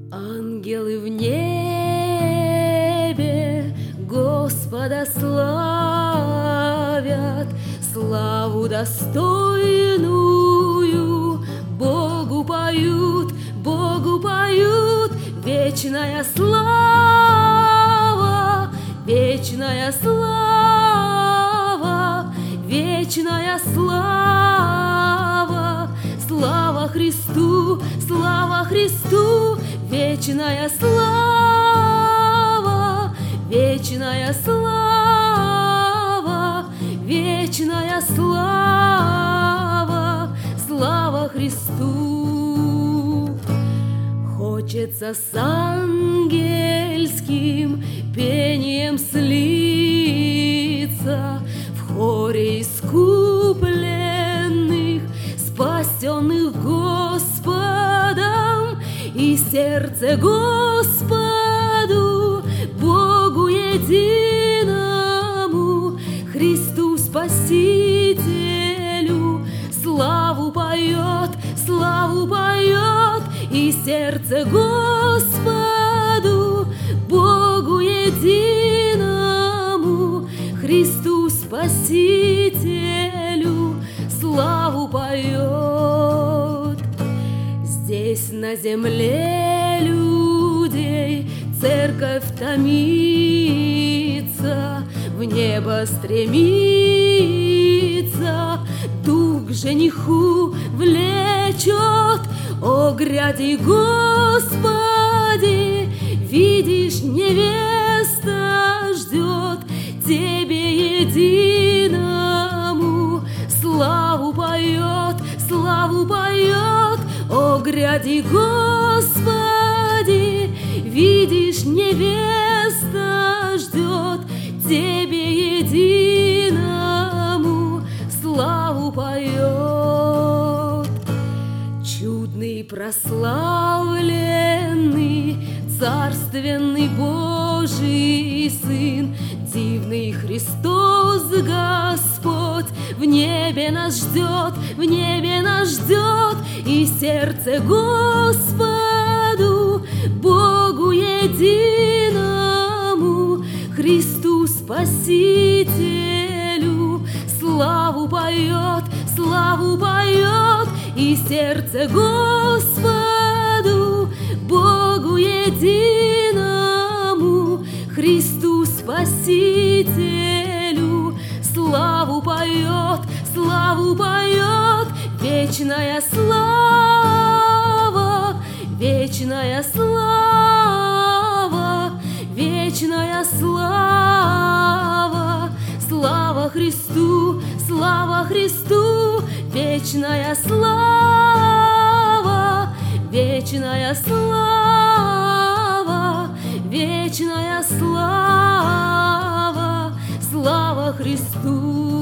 Ангелы в небе Господа славят, славу достойную Богу поют, вечная слава, вечная слава, вечная слава. Слава Христу, вечная слава, вечная слава, вечная слава, слава Христу. Хочется с ангельским пением слиться в хоре искупленных, спасенных Господом, и сердце Господу, Богу единому, Христу Спасителю, славу поет, и сердце Господу, Богу единому, Христу Спасителю, славу поет. Здесь на земле людей церковь томится, в небо стремится, дух к жениху влечет. О, гряди, Господи, видишь, невеста ждет, Тебе единому славу поет, о, гряди, Господи, видишь, невеста ждет, Тебе единому славу поет. Чудный, прославленный, царственный Божий Сын, дивный Христос Господь, в небе нас ждет, и сердце Господу, Богу единому, Христу Спасителю, славу поет, и сердце Господу, Богу единому, Христу Спасителю, славу поет, вечная слава, вечная слава, вечная слава. Слава Христу, вечная слава, вечная слава, вечная слава, слава Христу.